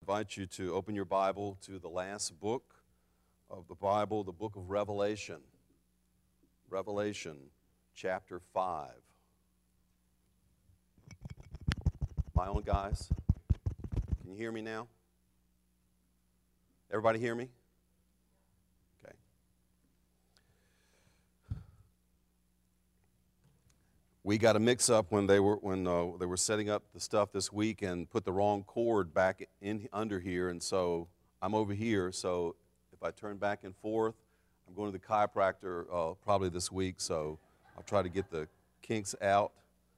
invite you to open your Bible to the last book of the Bible, the book of Revelation. Revelation chapter 5. My own guys, can you hear me now? Everybody hear me? Okay. We got a mix-up when they were setting up the stuff this week and put the wrong cord back in under here, and so I'm over here. So if I turn back and forth, I'm going to the chiropractor probably this week. So I'll try to get the kinks out.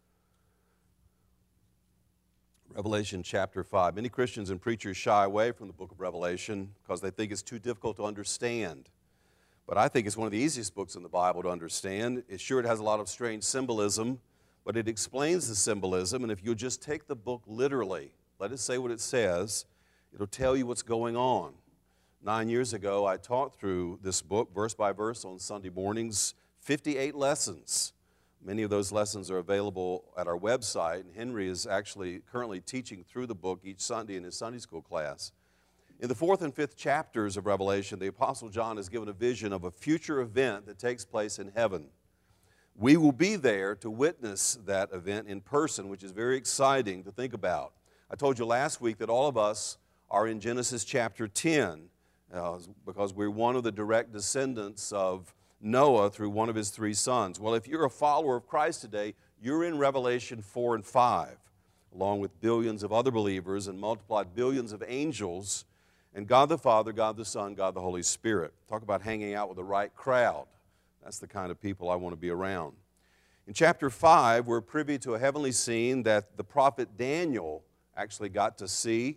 Revelation chapter 5. Many Christians and preachers shy away from the book of Revelation because they think it's too difficult to understand. But I think it's one of the easiest books in the Bible to understand. It has a lot of strange symbolism, but it explains the symbolism. And if you'll just take the book literally, let it say what it says, it'll tell you what's going on. 9 years ago, I taught through this book, verse by verse, on Sunday mornings, 58 lessons. Many of those lessons are available at our website, and Henry is actually currently teaching through the book each Sunday in his Sunday school class. In the 4th and 5th chapters of Revelation, the Apostle John is given a vision of a future event that takes place in heaven. We will be there to witness that event in person, which is very exciting to think about. I told you last week that all of us are in Genesis chapter 10 because we're one of the direct descendants of Noah through one of his 3 sons. Well, if you're a follower of Christ today, you're in Revelation 4 and 5, along with billions of other believers and multiplied billions of angels, and God the Father, God the Son, God the Holy Spirit. Talk about hanging out with the right crowd. That's the kind of people I want to be around. In chapter 5, we're privy to a heavenly scene that the prophet Daniel actually got to see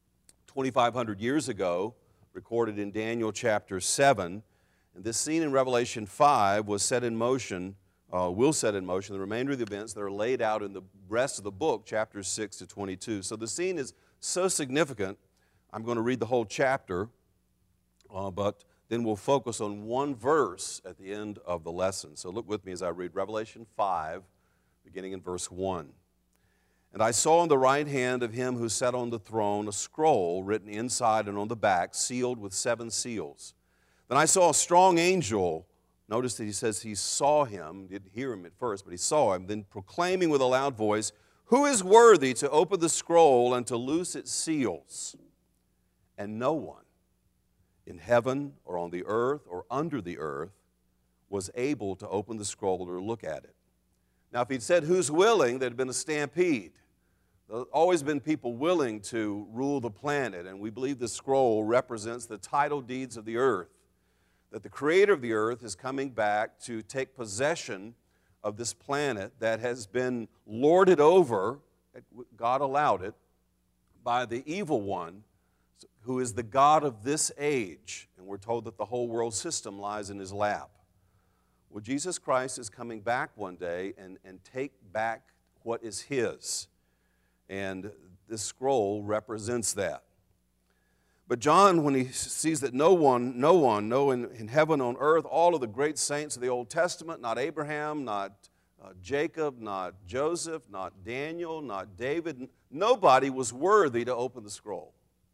2,500 years ago, recorded in Daniel chapter 7. And this scene in Revelation 5 will set in motion the remainder of the events that are laid out in the rest of the book, chapters 6 to 22. So the scene is so significant, I'm going to read the whole chapter, but then we'll focus on one verse at the end of the lesson. So look with me as I read Revelation 5, beginning in verse 1. And I saw on the right hand of him who sat on the throne a scroll written inside and on the back, sealed with 7 seals. Then I saw a strong angel. Notice that he says he saw him, didn't hear him at first, but he saw him, then proclaiming with a loud voice, "Who is worthy to open the scroll and to loose its seals?" And no one in heaven or on the earth or under the earth was able to open the scroll or look at it. Now, if he'd said, "Who's willing?" there'd been a stampede. There's always been people willing to rule the planet, and we believe the scroll represents the title deeds of the earth, that the creator of the earth is coming back to take possession of this planet that has been lorded over, God allowed it, by the evil one, who is the God of this age. And we're told that the whole world system lies in his lap. Well, Jesus Christ is coming back one day and take back what is his. And this scroll represents that. But John, when he sees that no one in heaven, on earth, all of the great saints of the Old Testament, not Abraham, not Jacob, not Joseph, not Daniel, not David, nobody was worthy to open the scroll.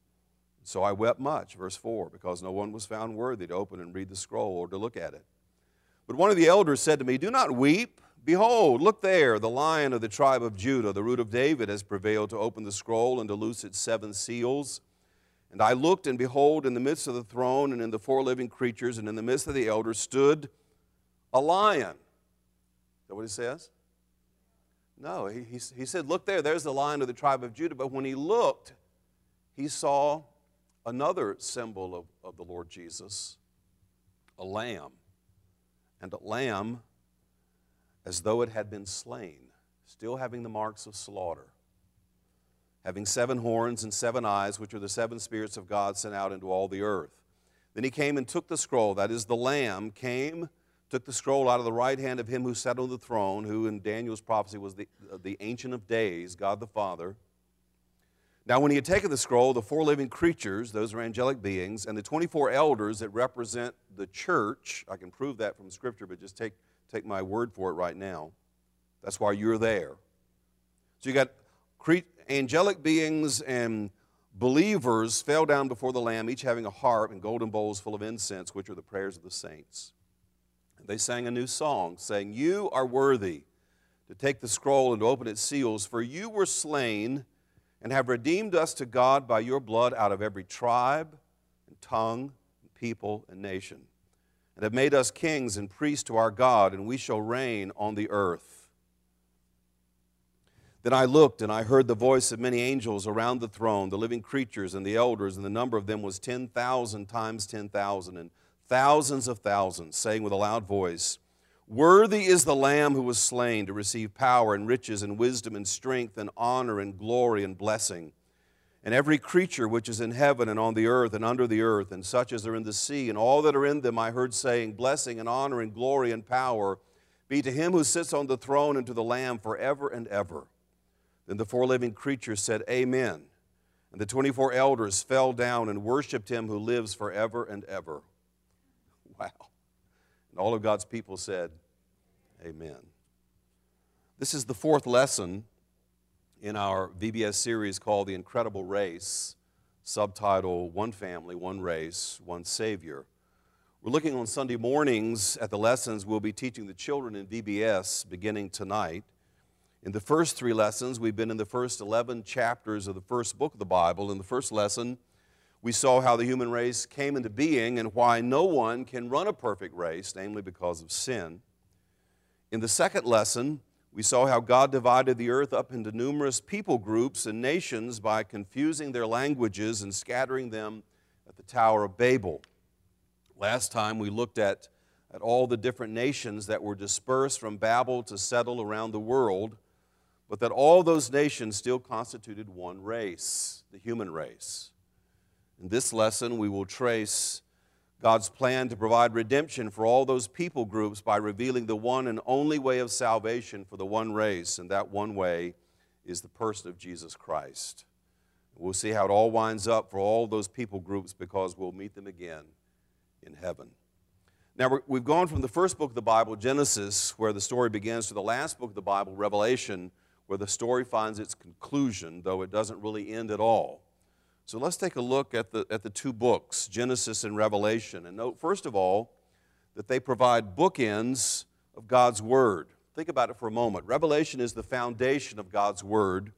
So I wept much, verse 4, because no one was found worthy to open and read the scroll or to look at it. But one of the elders said to me, "Do not weep. Behold, look there, the Lion of the tribe of Judah, the root of David, has prevailed to open the scroll and to loose its 7 seals." And I looked, and behold, in the midst of the throne and in the 4 living creatures and in the midst of the elders stood a lion. Is that what it says? No, he said, "Look there, there's the Lion of the tribe of Judah." But when he looked, he saw another symbol of the Lord Jesus, a lamb. And a lamb as though it had been slain, still having the marks of slaughter, having 7 horns and 7 eyes, which are the 7 spirits of God sent out into all the earth. Then he came and took the scroll, that is, the Lamb came, took the scroll out of the right hand of him who sat on the throne, who in Daniel's prophecy was the Ancient of Days, God the Father. Now when he had taken the scroll, the 4 living creatures, those are angelic beings, and the 24 elders that represent the church, I can prove that from Scripture, but just take my word for it right now. That's why you're there. So you got angelic beings and believers fell down before the Lamb, each having a harp and golden bowls full of incense, which are the prayers of the saints. And they sang a new song, saying, "You are worthy to take the scroll and to open its seals, for you were slain and have redeemed us to God by your blood out of every tribe and tongue and people and nation, and have made us kings and priests to our God, and we shall reign on the earth." Then I looked, and I heard the voice of many angels around the throne, the living creatures and the elders, and the number of them was 10,000 times 10,000, and thousands of thousands, saying with a loud voice, "Worthy is the Lamb who was slain to receive power and riches and wisdom and strength and honor and glory and blessing. And every creature which is in heaven and on the earth and under the earth, and such as are in the sea, and all that are in them, I heard saying, Blessing and honor and glory and power be to him who sits on the throne and to the Lamb forever and ever." Then the four living creatures said, "Amen." And the 24 elders fell down and worshiped him who lives forever and ever. Wow. And all of God's people said, Amen. This is the fourth lesson in our VBS series called The Incredible Race, subtitle, One Family, One Race, One Savior. We're looking on Sunday mornings at the lessons we'll be teaching the children in VBS beginning tonight. In the first three lessons, we've been in the first 11 chapters of the first book of the Bible. In the first lesson, we saw how the human race came into being and why no one can run a perfect race, namely because of sin. In the second lesson, we saw how God divided the earth up into numerous people groups and nations by confusing their languages and scattering them at the Tower of Babel. Last time, we looked at all the different nations that were dispersed from Babel to settle around the world, but that all those nations still constituted one race, the human race. In this lesson, we will trace God's plan to provide redemption for all those people groups by revealing the one and only way of salvation for the one race, and that one way is the person of Jesus Christ. We'll see how it all winds up for all those people groups because we'll meet them again in heaven. Now, we've gone from the first book of the Bible, Genesis, where the story begins, to the last book of the Bible, Revelation, where the story finds its conclusion, though it doesn't really end at all. So let's take a look at the two books, Genesis and Revelation, and note, first of all, that they provide bookends of God's Word. Think about it for a moment. Revelation is the foundation of God's Word.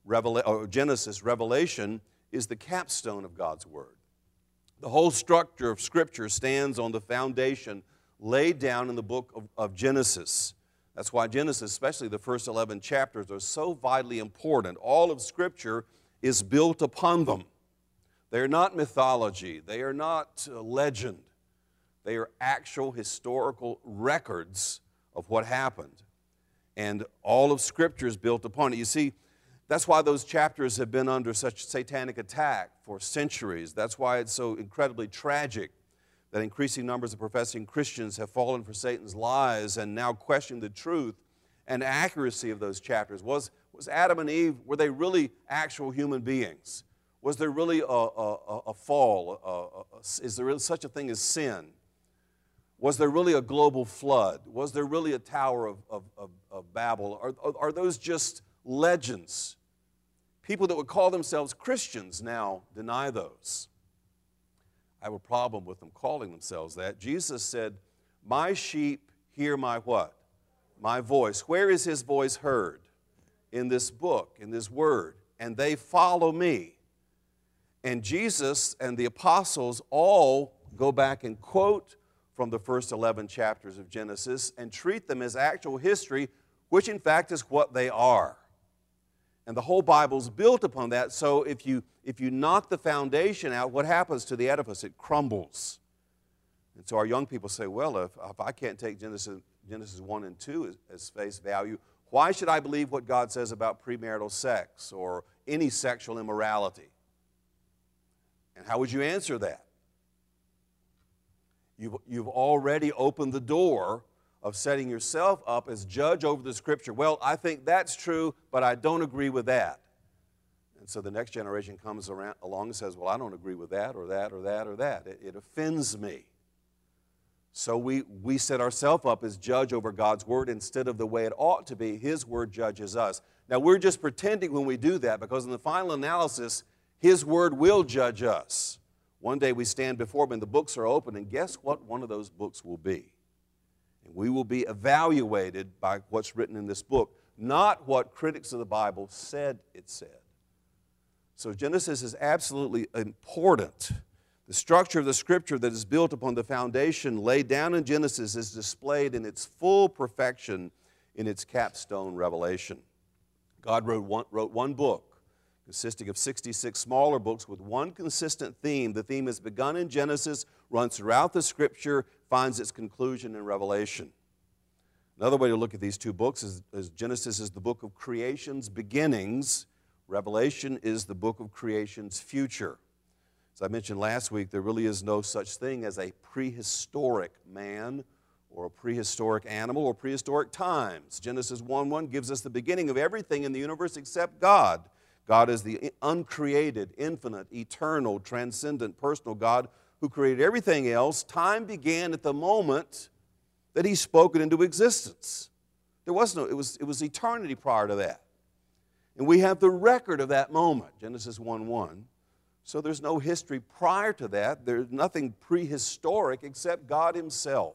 Genesis, Revelation, is the capstone of God's Word. The whole structure of Scripture stands on the foundation laid down in the book of Genesis. That's why Genesis, especially the first 11 chapters, are so vitally important. All of Scripture is built upon them. They are not mythology. They are not legend. They are actual historical records of what happened. And all of Scripture is built upon it. You see, that's why those chapters have been under such satanic attack for centuries. That's why it's so incredibly tragic that increasing numbers of professing Christians have fallen for Satan's lies and now question the truth and accuracy of those chapters. Was Adam and Eve, were they really actual human beings? Was there really a fall? Is there really such a thing as sin? Was there really a global flood? Was there really a Tower of Babel? Are those just legends? People that would call themselves Christians now deny those. I have a problem with them calling themselves that. Jesus said, "My sheep hear my what? My voice." Where is his voice heard? In this book, in this word. And they follow me. And Jesus and the apostles all go back and quote from the first 11 chapters of Genesis and treat them as actual history, which in fact is what they are. And the whole Bible's built upon that, so if you knock the foundation out, what happens to the edifice? It crumbles. And so our young people say, well, if I can't take Genesis 1 and 2 as face value, why should I believe what God says about premarital sex or any sexual immorality? And how would you answer that? You've already opened the door of setting yourself up as judge over the Scripture. Well, I think that's true, but I don't agree with that. And so the next generation comes along and says, well, I don't agree with that or that or that or that. It offends me. So we set ourselves up as judge over God's Word instead of the way it ought to be. His Word judges us. Now, we're just pretending when we do that because in the final analysis, His word will judge us. One day we stand before Him and the books are open, and guess what one of those books will be? And we will be evaluated by what's written in this book, not what critics of the Bible said it said. So Genesis is absolutely important. The structure of the Scripture that is built upon the foundation laid down in Genesis is displayed in its full perfection in its capstone Revelation. God wrote one book consisting of 66 smaller books with one consistent theme. The theme is begun in Genesis, runs throughout the Scripture, finds its conclusion in Revelation. Another way to look at these two books is Genesis is the book of creation's beginnings. Revelation is the book of creation's future. As I mentioned last week, there really is no such thing as a prehistoric man or a prehistoric animal or prehistoric times. Genesis 1:1 gives us the beginning of everything in the universe except God. God is the uncreated, infinite, eternal, transcendent, personal God who created everything else. Time began at the moment that He spoke it into existence. It was eternity prior to that. And we have the record of that moment, Genesis 1:1. So there's no history prior to that. There's nothing prehistoric except God Himself.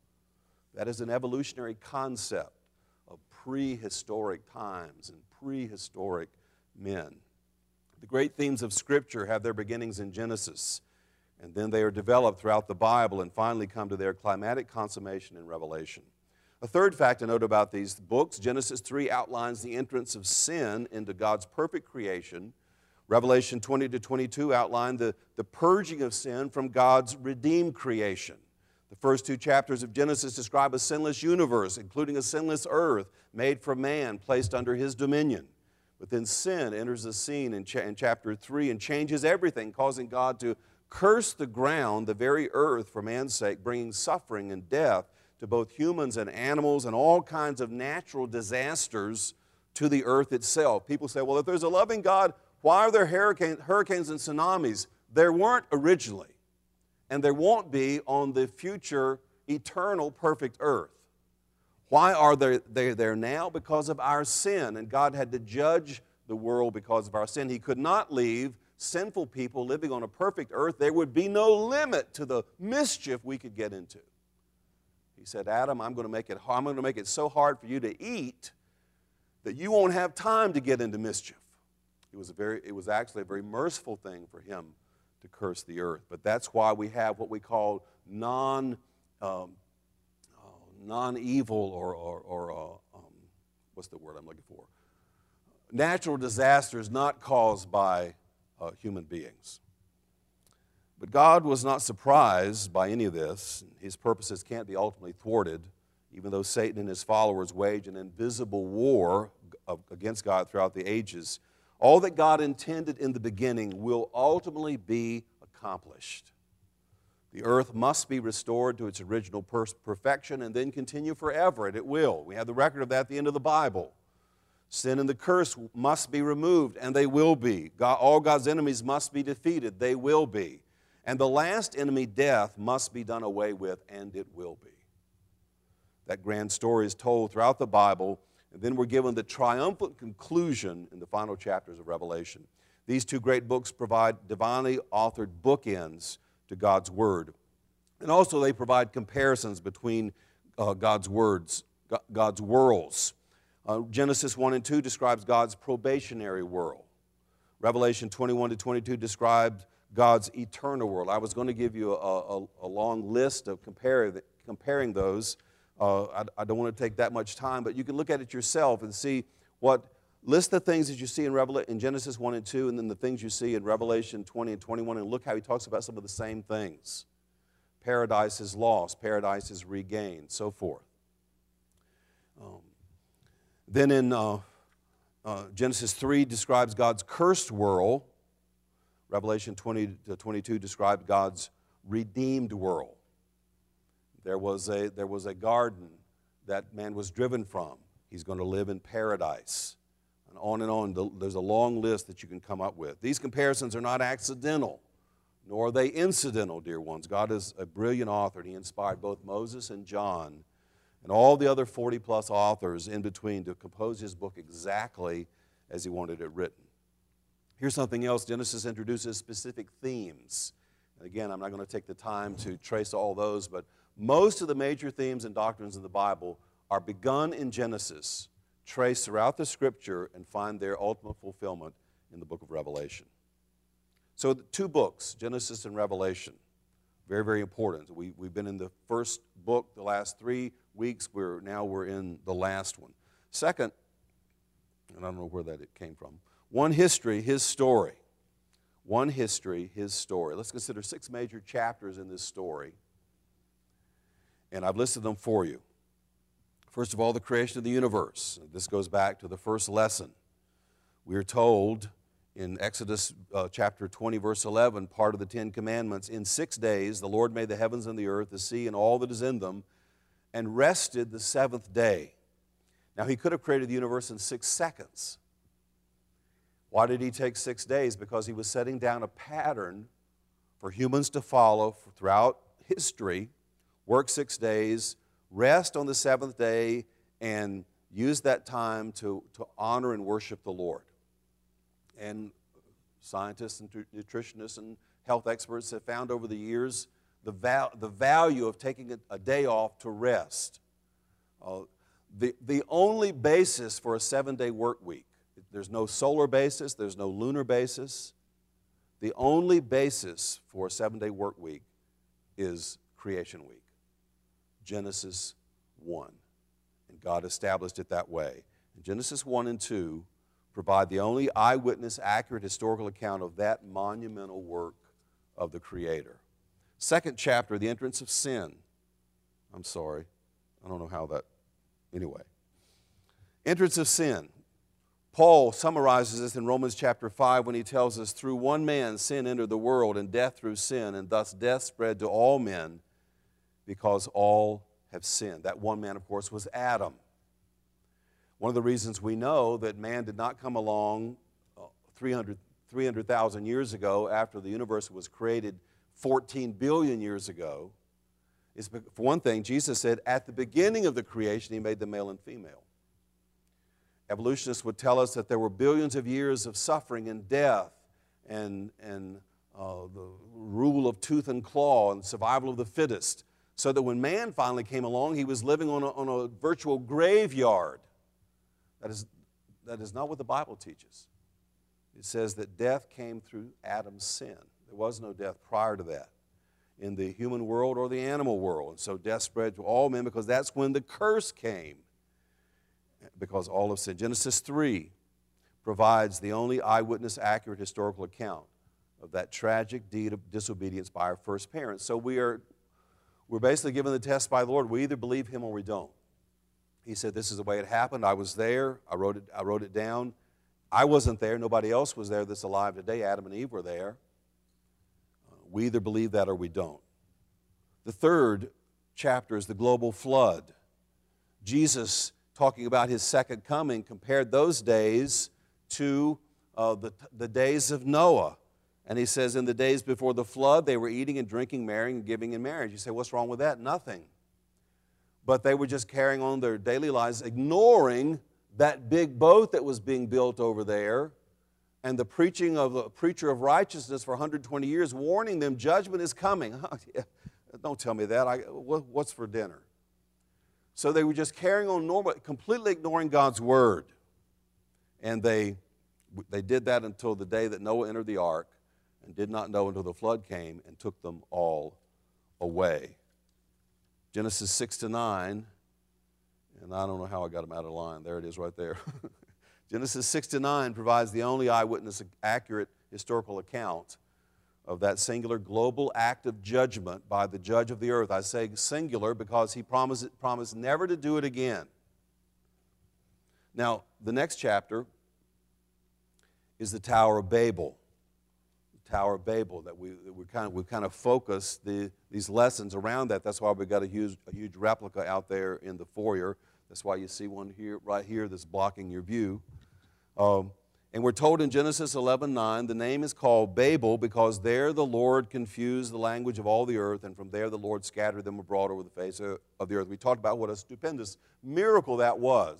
That is an evolutionary concept of prehistoric times and prehistoric men. The great themes of Scripture have their beginnings in Genesis, and then they are developed throughout the Bible and finally come to their climatic consummation in Revelation. A third fact to note about these books, Genesis 3 outlines the entrance of sin into God's perfect creation. Revelation 20 to 22 outline the purging of sin from God's redeemed creation. The first two chapters of Genesis describe a sinless universe, including a sinless earth made for man, placed under His dominion. But then sin enters the scene in chapter 3 and changes everything, causing God to curse the ground, the very earth, for man's sake, bringing suffering and death to both humans and animals and all kinds of natural disasters to the earth itself. People say, well, if there's a loving God, why are there hurricanes and tsunamis? There weren't originally, and there won't be on the future, eternal, perfect earth. Why are they there now? Because of our sin, and God had to judge the world because of our sin. He could not leave sinful people living on a perfect earth. There would be no limit to the mischief we could get into. He said, Adam, I'm going to make it so hard for you to eat that you won't have time to get into mischief. It was actually a very merciful thing for Him to curse the earth. But that's why we have what we call non-evil or what's the word I'm looking for? Natural disasters not caused by human beings. But God was not surprised by any of this. His purposes can't be ultimately thwarted, even though Satan and his followers wage an invisible war against God throughout the ages. All that God intended in the beginning will ultimately be accomplished. The earth must be restored to its original perfection and then continue forever, and it will. We have the record of that at the end of the Bible. Sin and the curse must be removed, and they will be. All God's enemies must be defeated. They will be. And the last enemy, death, must be done away with, and it will be. That grand story is told throughout the Bible, and then we're given the triumphant conclusion in the final chapters of Revelation. These two great books provide divinely authored bookends to God's Word. And also they provide comparisons between God's worlds. Genesis 1 and 2 describes God's probationary world. Revelation 21 to 22 describes God's eternal world. I was going to give you a long list of comparing those. I don't want to take that much time, but you can look at it yourself and see list the things that you see in Genesis 1 and 2, and then the things you see in Revelation 20 and 21, and look how he talks about some of the same things. Paradise is lost, paradise is regained, so forth. Then in Genesis 3 describes God's cursed world. Revelation 20 to 22 describes God's redeemed world. There was a garden that man was driven from. He's going to live in paradise. And on. There's a long list that you can come up with. These comparisons are not accidental, nor are they incidental, dear ones. God is a brilliant author, and He inspired both Moses and John and all the other 40-plus authors in between to compose His book exactly as He wanted it written. Here's something else. Genesis introduces specific themes. Again, I'm not going to take the time to trace all those, but most of the major themes and doctrines in the Bible are begun in Genesis, trace throughout the Scripture, and find their ultimate fulfillment in the book of Revelation. So the two books, Genesis and Revelation, very, very important. We've been in the first book the last 3 weeks. Now we're in the last one. Second, and I don't know where that it came from, one history, his story. One history, his story. Let's consider 6 major chapters in this story, and I've listed them for you. First of all, the creation of the universe. This goes back to the first lesson. We are told in Exodus chapter 20, verse 11, part of the 10 Commandments, in 6 days the Lord made the heavens and the earth, the sea, and all that is in them, and rested the 7th day. Now, he could have created the universe in 6 seconds. Why did he take 6 days? Because he was setting down a pattern for humans to follow throughout history. Work 6 days, rest on the 7th day, and use that time to honor and worship the Lord. And scientists and nutritionists and health experts have found over the years the value of taking a day off to rest. The only basis for a 7-day work week, there's no solar basis, there's no lunar basis. The only basis for a 7-day work week is creation week, Genesis 1. And God established it that way. And Genesis 1 and 2 provide the only eyewitness, accurate historical account of that monumental work of the Creator. Second chapter, the entrance of sin. I'm sorry, I don't know how that, anyway. Entrance of sin. Paul summarizes this in Romans chapter 5 when he tells us, through one man sin entered the world, and death through sin, and thus death spread to all men because all have sinned. That one man, of course, was Adam. One of the reasons we know that man did not come along 300,000 years ago after the universe was created 14 billion years ago is, for one thing, Jesus said at the beginning of the creation he made them male and female. Evolutionists would tell us that there were billions of years of suffering and death and the rule of tooth and claw and survival of the fittest, so that when man finally came along, he was living on a virtual graveyard. That is not what the Bible teaches. It says that death came through Adam's sin. There was no death prior to that in the human world or the animal world. And so death spread to all men because that's when the curse came, because all of sin. Genesis 3 provides the only eyewitness, accurate historical account of that tragic deed of disobedience by our first parents. So we're basically given the test by the Lord. We either believe Him or we don't. He said, this is the way it happened. I was there. I wrote it down. I wasn't there. Nobody else was there that's alive today. Adam and Eve were there. We either believe that or we don't. The third chapter is the global flood. Jesus, talking about His second coming, compared those days to the days of Noah. And He says, in the days before the flood, they were eating and drinking, marrying and giving in marriage. You say, what's wrong with that? Nothing. But they were just carrying on their daily lives, ignoring that big boat that was being built over there and the preaching of the preacher of righteousness for 120 years, warning them judgment is coming. Don't tell me that. What's for dinner? So they were just carrying on normal, completely ignoring God's word. And they did that until the day that Noah entered the ark, and did not know until the flood came and took them all away. Genesis 6 to 9, and I don't know how I got them out of line. There it is right there. Genesis 6 to 9 provides the only eyewitness accurate historical account of that singular global act of judgment by the judge of the earth. I say singular because He promised never to do it again. Now, the next chapter is the Tower of Babel. Tower of Babel, that we've kind of focused these lessons around that. That's why we've got a huge replica out there in the foyer. That's why you see one here, right here, that's blocking your view. And we're told in Genesis 11:9, the name is called Babel because there the Lord confused the language of all the earth, and from there the Lord scattered them abroad over the face of the earth. We talked about what a stupendous miracle that was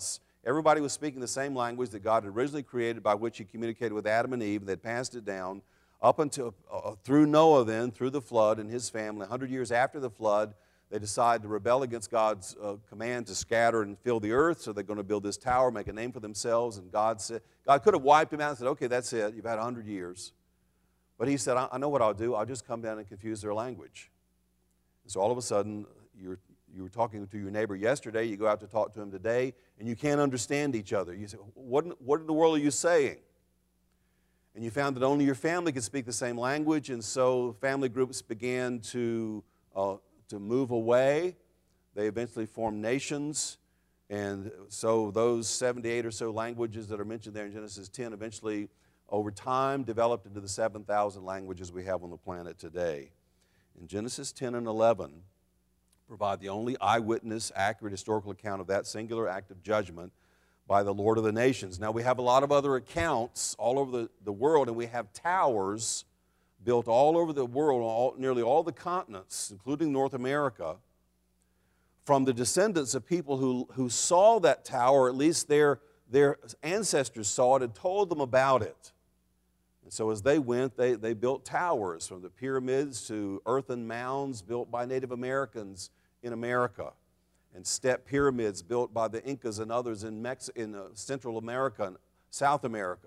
Everybody was speaking the same language that God had originally created, by which He communicated with Adam and Eve. They'd passed it down up until through Noah, then through the flood and his family. 100 years after the flood, they decide to rebel against God's command to scatter and fill the earth. So they're going to build this tower, make a name for themselves. And God could have wiped them out and said, "Okay, that's it. You've had 100 years." But He said, "I know what I'll do. I'll just come down and confuse their language." And so all of a sudden, you were talking to your neighbor yesterday, you go out to talk to him today, and you can't understand each other. You say, what in the world are you saying? And you found that only your family could speak the same language, and so family groups began to move away. They eventually formed nations, and so those 78 or so languages that are mentioned there in Genesis 10 eventually, over time, developed into the 7,000 languages we have on the planet today. In Genesis 10 and 11, provide the only eyewitness, accurate historical account of that singular act of judgment by the Lord of the nations. Now, we have a lot of other accounts all over the world, and we have towers built all over the world, nearly all the continents, including North America, from the descendants of people who saw that tower, or at least their ancestors saw it and told them about it. And so as they went, they built towers, from the pyramids to earthen mounds built by Native Americans in America, and step pyramids built by the Incas and others in Central America and South America.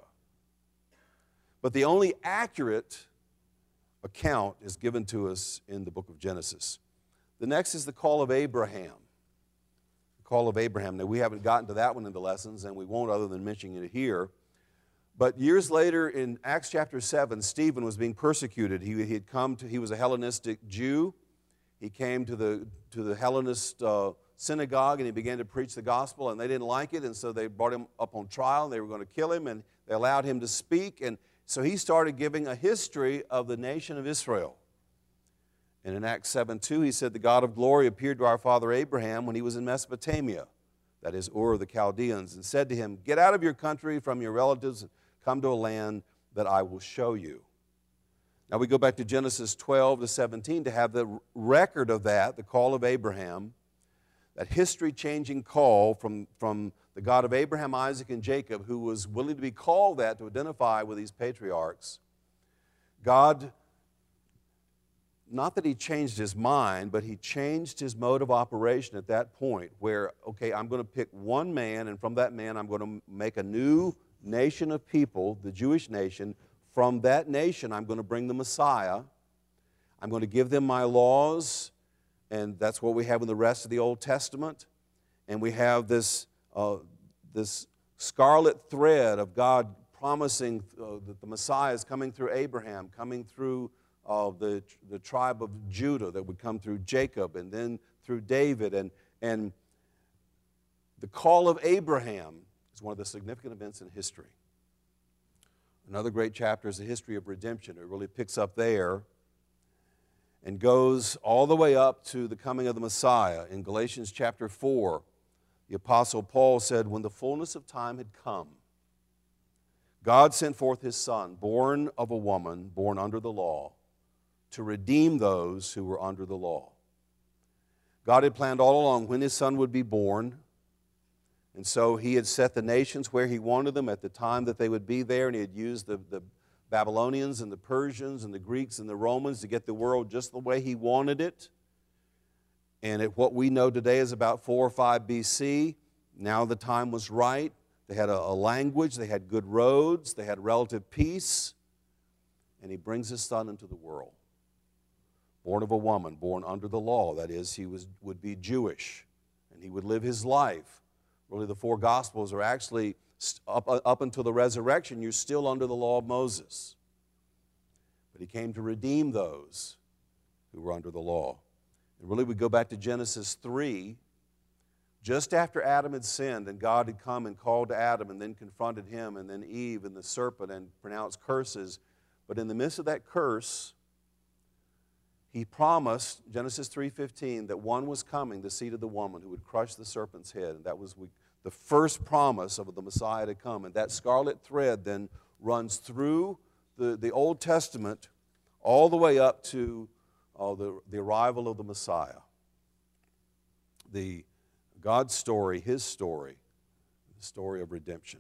But the only accurate account is given to us in the book of Genesis. The next is the call of Abraham. The call of Abraham. Now, we haven't gotten to that one in the lessons, and we won't other than mentioning it here. But years later, in Acts chapter 7, Stephen was being persecuted. He was a Hellenistic Jew. He came to the Hellenist synagogue, and he began to preach the gospel, and they didn't like it, and so they brought him up on trial, and they were going to kill him, and they allowed him to speak, and so he started giving a history of the nation of Israel. And in Acts 7:2, he said, "The God of glory appeared to our father Abraham when he was in Mesopotamia," that is Ur of the Chaldeans, "and said to him, 'Get out of your country, from your relatives, and come to a land that I will show you.'" Now we go back to Genesis 12 to 17 to have the record of that, the call of Abraham, that history-changing call from the God of Abraham, Isaac, and Jacob, who was willing to be called that to identify with these patriarchs. God, not that He changed His mind, but He changed His mode of operation at that point where, okay, I'm going to pick one man, and from that man I'm going to make a new nation of people, the Jewish nation. From that nation I'm going to bring the Messiah. I'm going to give them my laws, and that's what we have in the rest of the Old Testament. And we have this scarlet thread of God promising that the Messiah is coming through Abraham, coming through the tribe of Judah, that would come through Jacob, and then through David. And the call of Abraham is one of the significant events in history. Another great chapter is the history of redemption. It really picks up there and goes all the way up to the coming of the Messiah. In Galatians chapter 4, the Apostle Paul said, "When the fullness of time had come, God sent forth His Son, born of a woman, born under the law, to redeem those who were under the law." God had planned all along when His Son would be born, and so He had set the nations where He wanted them at the time that they would be there, and He had used the Babylonians and the Persians and the Greeks and the Romans to get the world just the way He wanted it. And at what we know today is about 4 or 5 BC, now the time was right. They had a language, they had good roads, they had relative peace, and He brings His Son into the world. Born of a woman, born under the law, that is, He would be Jewish, and He would live His life. Really, the 4 Gospels are actually, up until the resurrection, you're still under the law of Moses. But He came to redeem those who were under the law. And really, we go back to Genesis 3, just after Adam had sinned, and God had come and called to Adam and then confronted him, and then Eve and the serpent, and pronounced curses. But in the midst of that curse, He promised, Genesis 3:15, that one was coming, the seed of the woman, who would crush the serpent's head. And that was the first promise of the Messiah to come. And that scarlet thread then runs through the Old Testament all the way up to the arrival of the Messiah. God's story, His story, the story of redemption.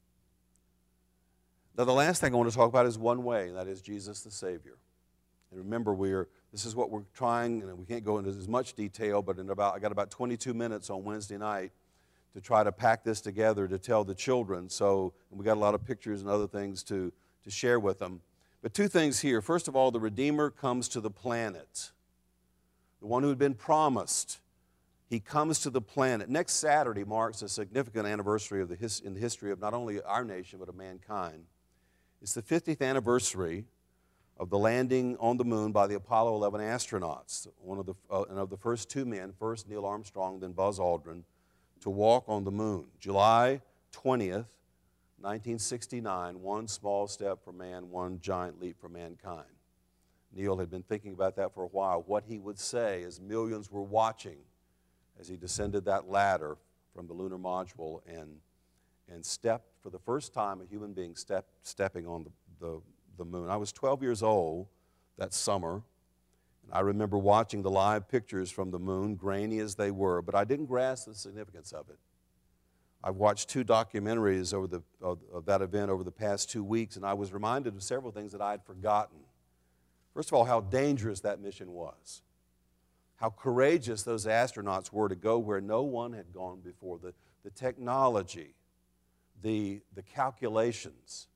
Now, the last thing I want to talk about is one way, and that is Jesus the Savior. And remember, this is what we're trying, and we can't go into as much detail, but I got about 22 minutes on Wednesday night to try to pack this together to tell the children. So we got a lot of pictures and other things to share with them. But two things here. First of all, the Redeemer comes to the planet. The one who had been promised. He comes to the planet. Next Saturday marks a significant anniversary in the history of not only our nation, but of mankind. It's the 50th anniversary of the landing on the moon by the Apollo 11 astronauts, and of the first two men, first Neil Armstrong, then Buzz Aldrin, to walk on the moon. July 20th, 1969, one small step for man, one giant leap for mankind. Neil had been thinking about that for a while, what he would say as millions were watching as he descended that ladder from the lunar module and stepped, for the first time, a human being stepping on the moon. I was 12 years old that summer, and I remember watching the live pictures from the moon, grainy as they were, but I didn't grasp the significance of it. I've watched two documentaries of that event over the past 2 weeks, and I was reminded of several things that I had forgotten. First of all, how dangerous that mission was. How courageous those astronauts were to go where no one had gone before. The technology, the calculations.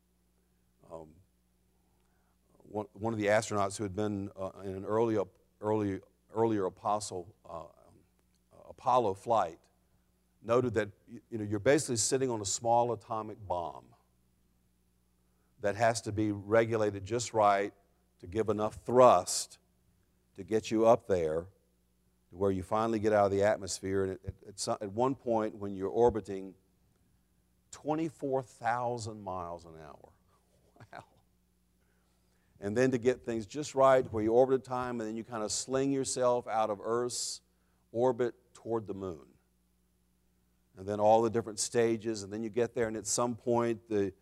One of the astronauts who had been in an earlier Apollo flight noted that you're basically sitting on a small atomic bomb that has to be regulated just right to give enough thrust to get you up there to where you finally get out of the atmosphere. And at one point when you're orbiting 24,000 miles an hour. Wow. And then to get things just right where you orbit time, and then you kind of sling yourself out of Earth's orbit toward the moon. And then all the different stages, and then you get there, and at some point the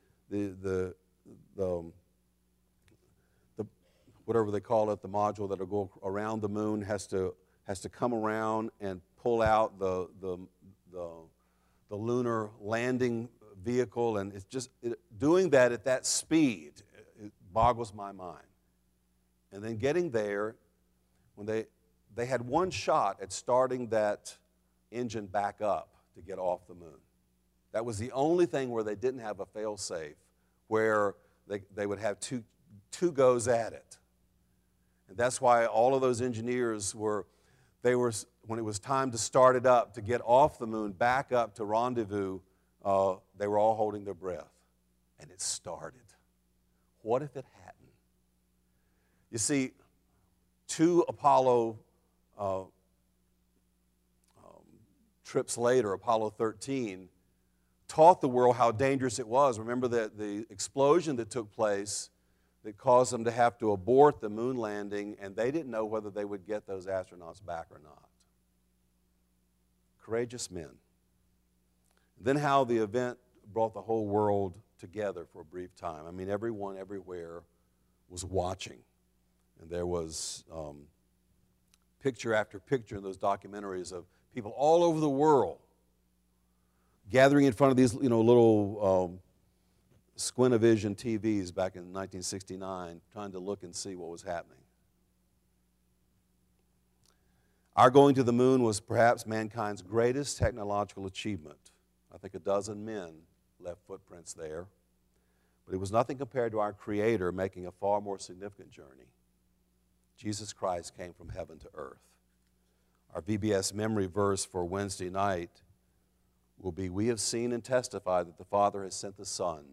whatever they call it, the module that'll go around the moon has to come around and pull out the lunar landing vehicle, and it's just doing that at that speed, it boggles my mind. And then getting there, when they had one shot at starting that engine back up to get off the moon. That was the only thing where they didn't have a fail-safe, where they would have two goes at it. And that's why all of those engineers when it was time to start it up, to get off the moon, back up to rendezvous, they were all holding their breath. And it started. What if it hadn't? You see, two Apollo trips later, Apollo 13, taught the world how dangerous it was. Remember the explosion that took place that caused them to have to abort the moon landing, and they didn't know whether they would get those astronauts back or not. Courageous men. Then how the event brought the whole world together for a brief time. I mean, everyone everywhere was watching. And there was picture after picture in those documentaries of people all over the world gathering in front of these little Squintavision TVs back in 1969, trying to look and see what was happening. Our going to the moon was perhaps mankind's greatest technological achievement. I think a dozen men left footprints there. But it was nothing compared to our Creator making a far more significant journey. Jesus Christ came from heaven to earth. Our VBS memory verse for Wednesday night will be, "We have seen and testified that the Father has sent the Son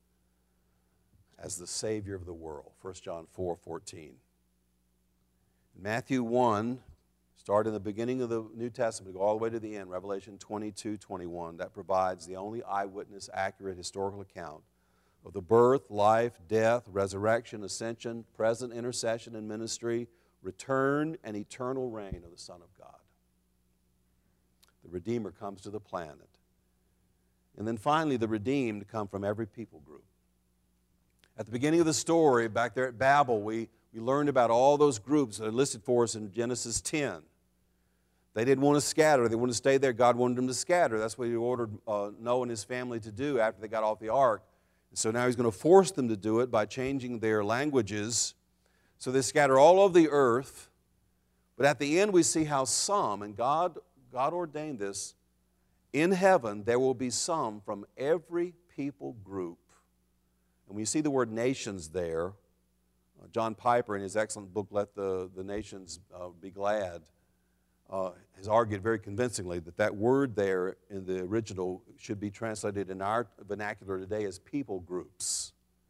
as the Savior of the world." 1 John 4:14. Matthew 1, start in the beginning of the New Testament, go all the way to the end, Revelation 22:21. That provides the only eyewitness, accurate historical account of the birth, life, death, resurrection, ascension, present intercession and ministry, return, and eternal reign of the Son of God. The Redeemer comes to the planet. And then finally, the redeemed come from every people group. At the beginning of the story, back there at Babel, we learned about all those groups that are listed for us in Genesis 10. They didn't want to scatter. They wanted to stay there. God wanted them to scatter. That's what He ordered Noah and his family to do after they got off the ark. And so now He's going to force them to do it by changing their languages. So they scatter all over the earth. But at the end we see how some, and God ordained this, in heaven there will be some from every people group. And when you see the word nations there, John Piper in his excellent book, Let the Nations Be Glad, has argued very convincingly that that word there in the original should be translated in our vernacular today as people groups.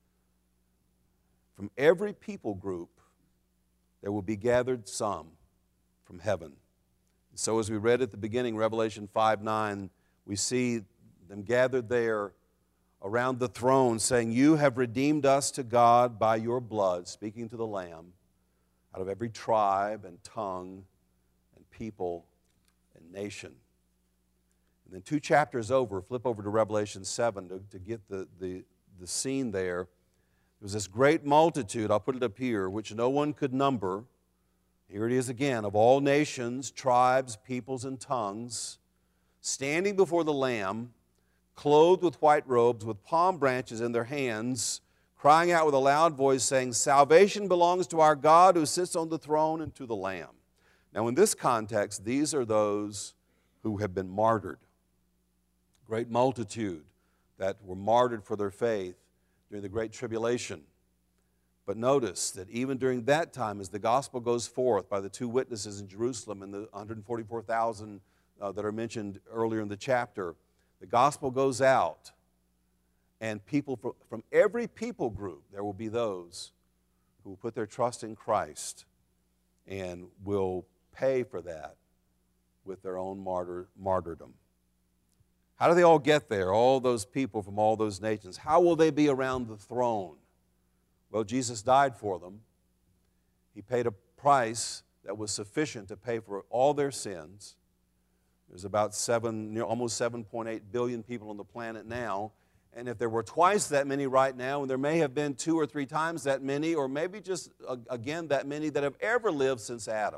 From every people group, there will be gathered some from heaven. So as we read at the beginning, Revelation 5:9, we see them gathered there around the throne saying, "You have redeemed us to God by your blood," speaking to the Lamb, "out of every tribe and tongue and people and nation." And then 2 chapters over, flip over to Revelation 7 to get the scene there. There was this great multitude, I'll put it up here, which no one could number. Here it is again, of all nations, tribes, peoples, and tongues, standing before the Lamb, clothed with white robes, with palm branches in their hands, crying out with a loud voice, saying, "Salvation belongs to our God who sits on the throne and to the Lamb." Now in this context, these are those who have been martyred. Great multitude that were martyred for their faith during the Great Tribulation. But notice that even during that time, as the gospel goes forth by the 2 witnesses in Jerusalem and the 144,000 that are mentioned earlier in the chapter, the gospel goes out, and people from every people group, there will be those who will put their trust in Christ and will pay for that with their own martyrdom. How do they all get there, all those people from all those nations? How will they be around the throne? Well, Jesus died for them. He paid a price that was sufficient to pay for all their sins. There's about almost 7.8 billion people on the planet now. And if there were twice that many right now, and there may have been 2 or 3 times that many, or maybe just again that many that have ever lived since Adam.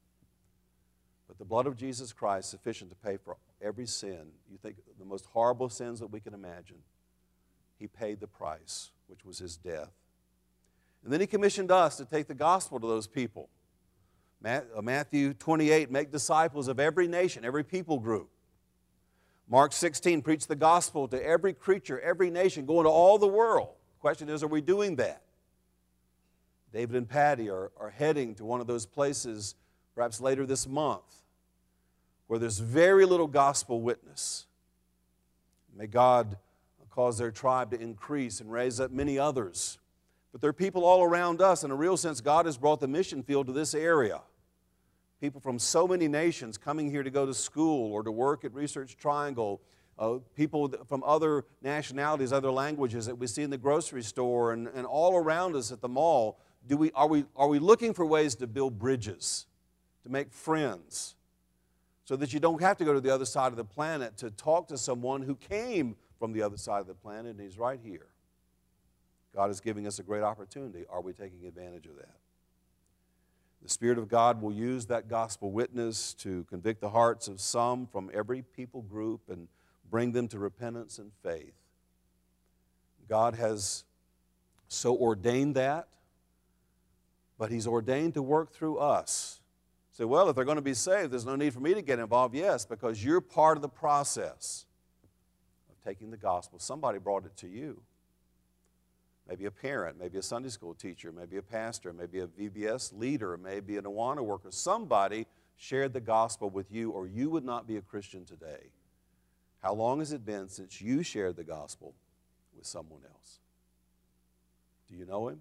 But the blood of Jesus Christ is sufficient to pay for every sin. You think the most horrible sins that we can imagine. He paid the price, which was His death. And then He commissioned us to take the gospel to those people. Matthew 28, make disciples of every nation, every people group. Mark 16, preach the gospel to every creature, every nation, go into all the world. The question is, are we doing that? David and Patty are heading to one of those places perhaps later this month where there's very little gospel witness. May God cause their tribe to increase and raise up many others. But there are people all around us. In a real sense, God has brought the mission field to this area. People from so many nations coming here to go to school or to work at Research Triangle. People from other nationalities, other languages that we see in the grocery store and all around us at the mall. Are we looking for ways to build bridges, to make friends, so that you don't have to go to the other side of the planet to talk to someone who came from the other side of the planet and he's right here? God is giving us a great opportunity. Are we taking advantage of that? The Spirit of God will use that gospel witness to convict the hearts of some from every people group and bring them to repentance and faith. God has so ordained that, but He's ordained to work through us. Say, well, if they're going to be saved, there's no need for me to get involved. Yes, because you're part of the process of taking the gospel. Somebody brought it to you. Maybe a parent, maybe a Sunday school teacher, maybe a pastor, maybe a VBS leader, maybe an Awana worker. Somebody shared the gospel with you, or you would not be a Christian today. How long has it been since you shared the gospel with someone else? Do you know him?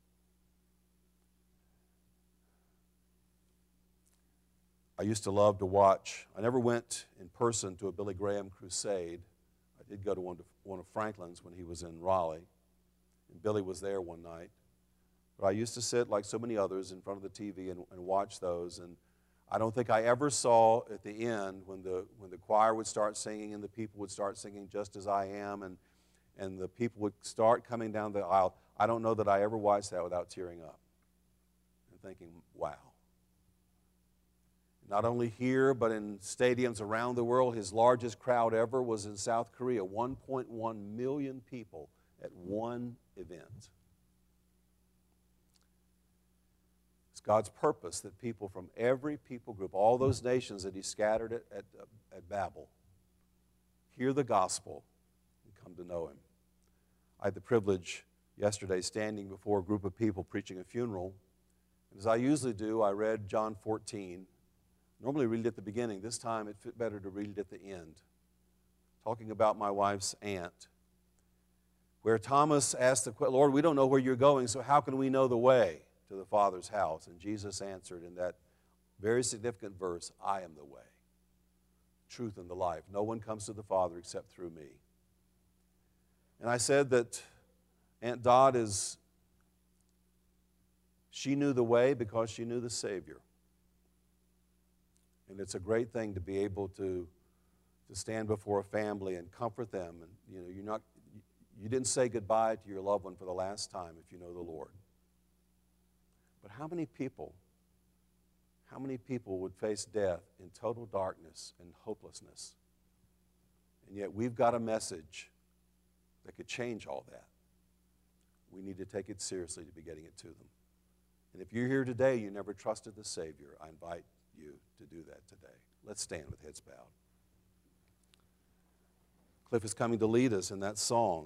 I used to love to watch. I never went in person to a Billy Graham crusade. I did go to one of Franklin's when he was in Raleigh. And Billy was there one night. But I used to sit, like so many others, in front of the TV and watch those. And I don't think I ever saw at the end when the choir would start singing and the people would start singing Just As I Am and the people would start coming down the aisle. I don't know that I ever watched that without tearing up and thinking, wow. not only here, but in stadiums around the world. His largest crowd ever was in South Korea, 1.1 million people at one event. It's God's purpose that people from every people group, all those nations that he scattered at Babel, hear the gospel and come to know him. I had the privilege yesterday standing before a group of people preaching a funeral. And as I usually do, I read John 14. Normally read it at the beginning. This time it fit better to read it at the end. Talking about my wife's aunt, where Thomas asked the question, Lord, we don't know where you're going, so how can we know the way to the Father's house? And Jesus answered in that very significant verse, I am the way, truth, and the life. No one comes to the Father except through me. And I said that Aunt Dot she knew the way because she knew the Savior. And it's a great thing to be able to stand before a family and comfort them. And you didn't say goodbye to your loved one for the last time if you know the Lord. But how many people would face death in total darkness and hopelessness? And yet we've got a message that could change all that. We need to take it seriously to be getting it to them. And if you're here today, you never trusted the Savior, I invite you to do that today. Let's stand with heads bowed. Cliff is coming to lead us in that song.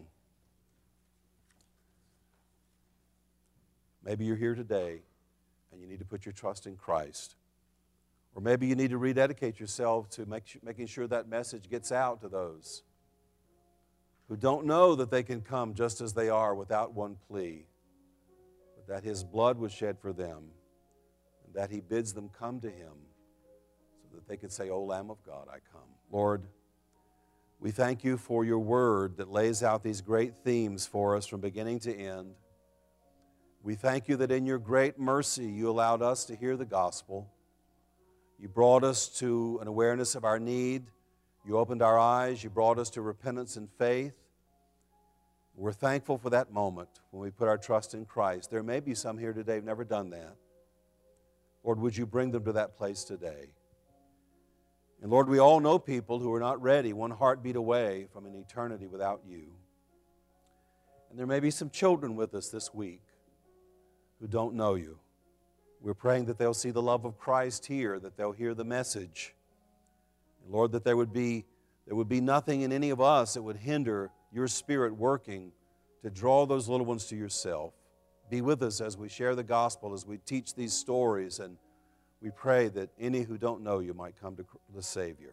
Maybe you're here today and you need to put your trust in Christ. Or maybe you need to rededicate yourself to making sure that message gets out to those who don't know that they can come just as they are without one plea, but that his blood was shed for them, and that he bids them come to him so that they can say, O Lamb of God, I come. Lord, we thank you for your word that lays out these great themes for us from beginning to end. We thank you that in your great mercy you allowed us to hear the gospel. You brought us to an awareness of our need. You opened our eyes. You brought us to repentance and faith. We're thankful for that moment when we put our trust in Christ. There may be some here today who've never done that. Lord, would you bring them to that place today? And Lord, we all know people who are not ready, one heartbeat away from an eternity without you. And there may be some children with us this week who don't know you. We're praying that they'll see the love of Christ here, that they'll hear the message. And Lord, that there would be nothing in any of us that would hinder your Spirit working to draw those little ones to yourself. Be with us as we share the gospel, as we teach these stories, and we pray that any who don't know you might come to the Savior.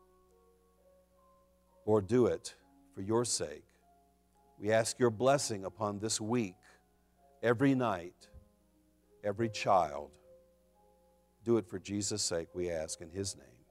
Lord, do it for your sake. We ask your blessing upon this week, every night, every child. Do it for Jesus' sake, we ask in his name.